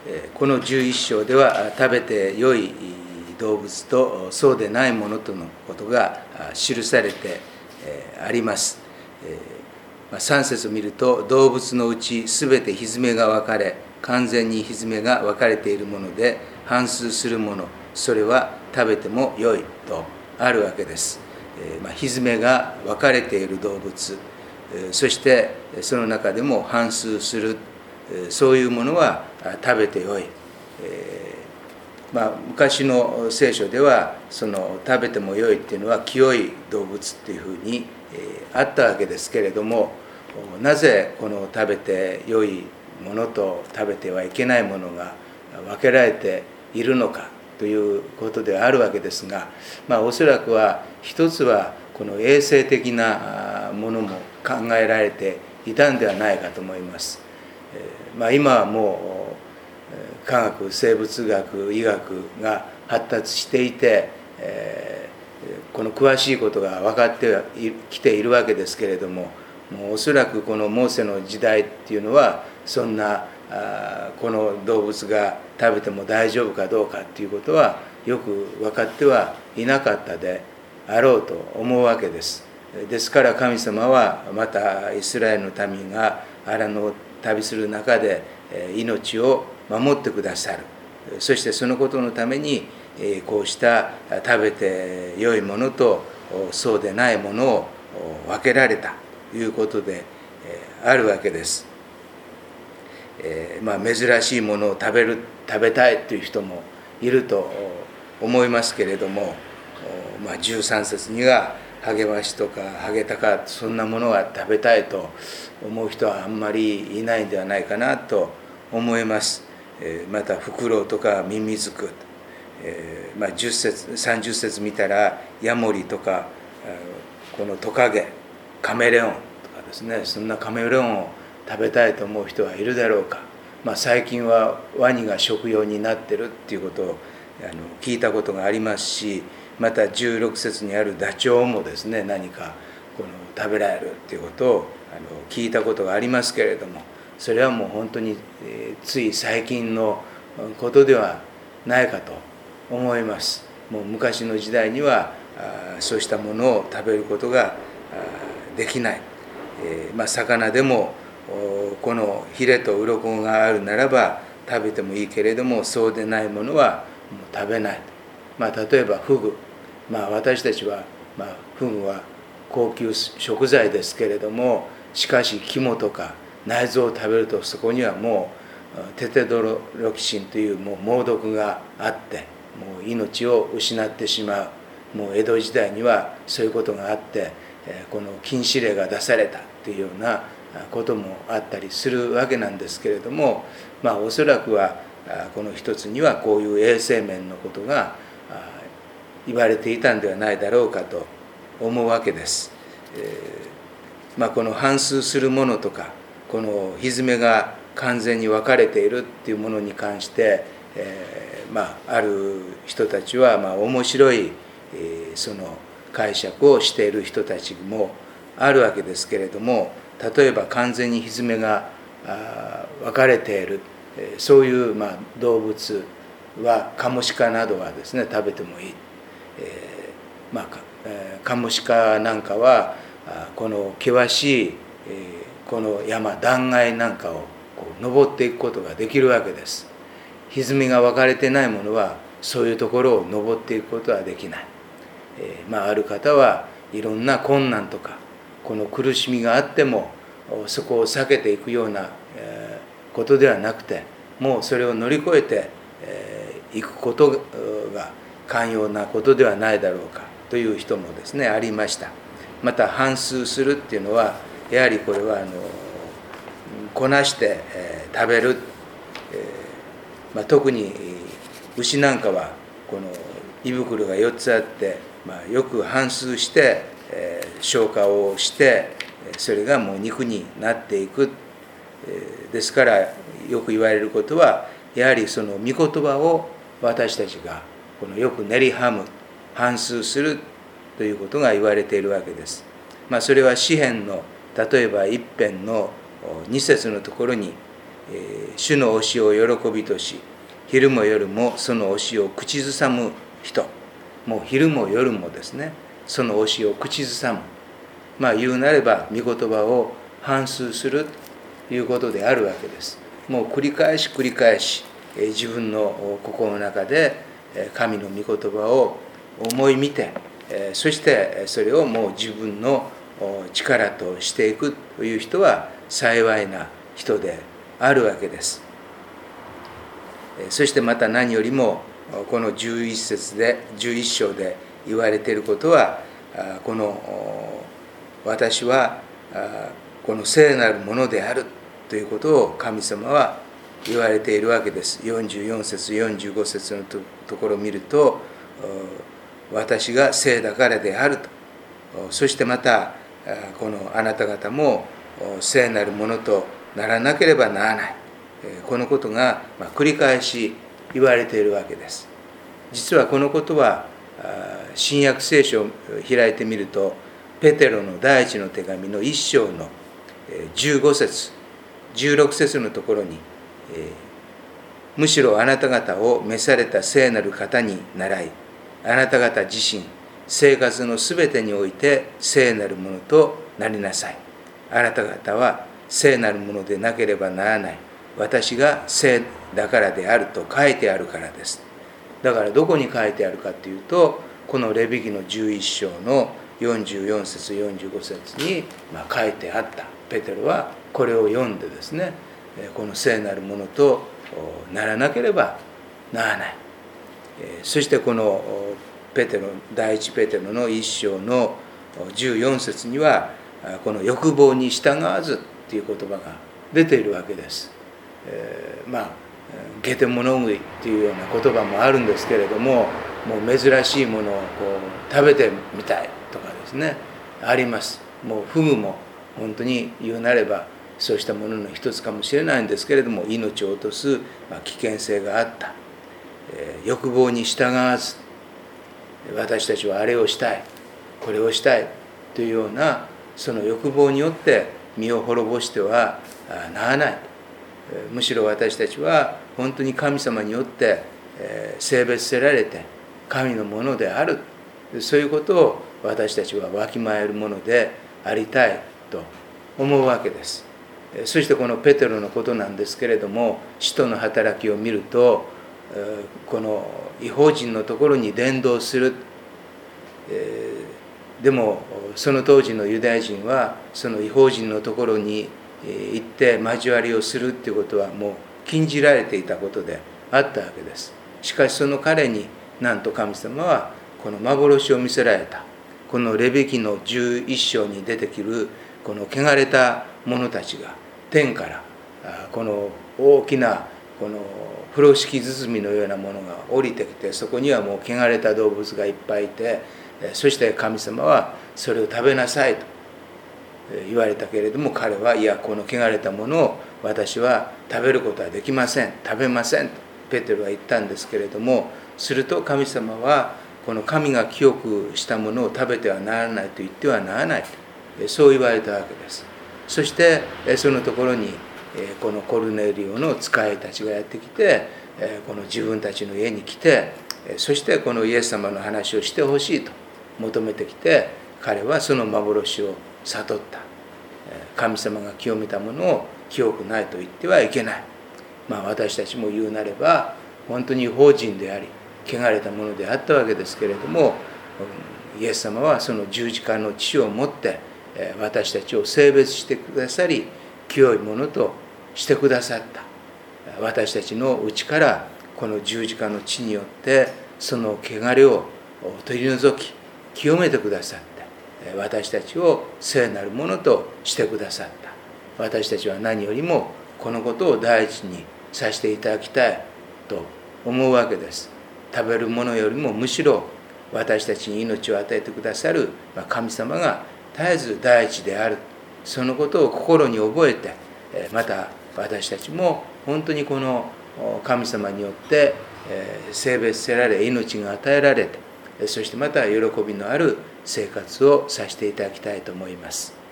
この11章では食べて良い動物とそうでないものとのことが記されてあります。3節を見ると、動物のうちすべてひづめが分かれ、完全にひづめが分かれているもので反数するもの、それは食べても良いとあるわけです。ひづめが分かれている動物、そしてその中でも反数する、そういうものは食べて良い。昔の聖書ではその食べても良いっていうのは清い動物っていうふうにあったわけですけれども、なぜこの食べて良いものと食べてはいけないものが分けられているのかということであるわけですが、おそらくは一つはこの衛生的なものも考えられていたんではないかと思います。今はもう科学、生物学、医学が発達していて、この詳しいことが分かってきているわけですけれども、もうおそらくこのモーセの時代っていうのはそんなこの動物が食べても大丈夫かどうかっていうことはよく分かってはいなかったであろうと思うわけです。ですから神様はまたイスラエルの民がアラノを旅する中で命を守ってくださる。そしてそのことのためにこうした食べて良いものとそうでないものを分けられたということであるわけです。珍しいものを食べたいという人もいると思いますけれども、13節には励ましとかハゲタカ、そんなものが食べたいと思う人はあんまりいないんではないかなと思います。またフクロウとかミミズク、10節30節見たらヤモリとかこのトカゲ、カメレオンとかですね、そんなカメレオンを食べたいと思う人はいるだろうか。最近はワニが食用になってるっていうことを聞いたことがありますし、また16節にあるダチョウもですね、何かこの食べられるっていうことを聞いたことがありますけれども、それはもう本当につい最近のことではないかと思います。もう昔の時代にはそうしたものを食べることができない。魚でもこのヒレと鱗があるならば食べてもいいけれども、そうでないものはもう食べない。例えばフグ、私たちは、フグは高級食材ですけれども、しかし肝とか内臓を食べるとそこにはもうテテドロキシンというもう猛毒があって、もう命を失ってしまう。もう江戸時代にはそういうことがあって、この禁止令が出されたというようなこともあったりするわけなんですけれども、おそらくはこの一つにはこういう衛生面のことが言われていたんではないだろうかと思うわけです。この反数するものとか、このひづめが完全に分かれているっていうものに関して、ある人たちは面白いその解釈をしている人たちもあるわけですけれども、例えば完全にひづめが分かれている、そういう動物はカモシカなどはですね食べてもいい。カモシカなんかはこの険しいこの山、断崖なんかを登っていくことができるわけです。ひづめが分かれてないものはそういうところを登っていくことはできない。ある方はいろんな困難とかこの苦しみがあってもそこを避けていくようなことではなくて、もうそれを乗り越えていくことが寛容なことではないだろうかという人もですねありました。また反数するっていうのはやはりこれはこなして食べる、特に牛なんかはこの胃袋が4つあって、よく反数して消化をしてそれがもう肉になっていく。ですからよく言われることはやはりその御言葉を私たちがこのよく練りはむ、反数するということが言われているわけです。それは詩編の例えば一編の2節のところに主の教えを喜びとし、昼も夜もその教えを口ずさむ人、もう昼も夜もですね、その教えを口ずさむ、言うなれば御言葉を反芻するということであるわけです。もう繰り返し自分の心の中で神の御言葉を思い見て、そしてそれをもう自分の力としていくという人は幸いな人であるわけです。そしてまた何よりもこの11章で言われていることは、この私はこの聖なるものであるということを神様は言われているわけです。44節45節のところを見ると、私が聖だからであると、そしてまたこのあなた方も聖なるものとならなければならない、このことが繰り返し言われているわけです。実はこのことは新約聖書を開いてみると、ペテロの第一の手紙の1章の15節16節のところに、むしろあなた方を召された聖なる方に倣い、あなた方自身生活のすべてにおいて聖なるものとなりなさい。あなた方は聖なるものでなければならない、私が聖だからであると書いてあるからです。だからどこに書いてあるかというと、このレビ記の11章の44節45節に書いてあった。ペテロはこれを読んでですね、この聖なるものとならなければならない。そしてこの第一ペテロの1章の14節には、この欲望に従わずという言葉が出ているわけです。ゲテモノ食いというような言葉もあるんですけれども、もう珍しいものを食べてみたいとかですね、あります。もうフグも本当に言うなればそうしたものの一つかもしれないんですけれども、命を落とす危険性があった。欲望に従わず、私たちはあれをしたい、これをしたいというようなその欲望によって身を滅ぼしてはならない。むしろ私たちは本当に神様によって性別せられて神のものである、そういうことを私たちはわきまえるものでありたいと思うわけです。そしてこのペテロのことなんですけれども、使徒の働きを見ると、この異邦人のところに伝道する、でもその当時のユダヤ人はその異邦人のところに行って交わりをするっていうことはもう禁じられていたことであったわけです。しかしその彼になんと神様はこの幻を見せられた。このレビ記の11章に出てくるこの汚れた者たちが天からこの大きなこの風呂敷包みのようなものが降りてきて、そこにはもう汚れた動物がいっぱいいて、そして神様はそれを食べなさいと言われたけれども、彼はいや、この汚れたものを私は食べることはできません、食べませんとペテロは言ったんですけれども、すると神様はこの神が清くしたものを食べてはならないと言ってはならない、そう言われたわけです。そしてそのところにこのコルネリオの使いたちがやってきて、この自分たちの家に来て、そしてこのイエス様の話をしてほしいと求めてきて、彼はその幻を悟った。神様が清めたものを清くないと言ってはいけない。私たちも言うなれば本当に異邦人であり汚れたものであったわけですけれども、イエス様はその十字架の血をもって私たちを聖別してくださり、清いものとしてくださった。私たちの内からこの十字架の血によってその汚れを取り除き清めてくださって、私たちを聖なるものとしてくださった。私たちは何よりもこのことを第一にさせていただきたいと思うわけです。食べるものよりもむしろ私たちに命を与えてくださる神様が絶えず第一である、そのことを心に覚えて、また私たちも本当にこの神様によって聖別せられ命が与えられて、そしてまた喜びのある生活をさせていただきたいと思います。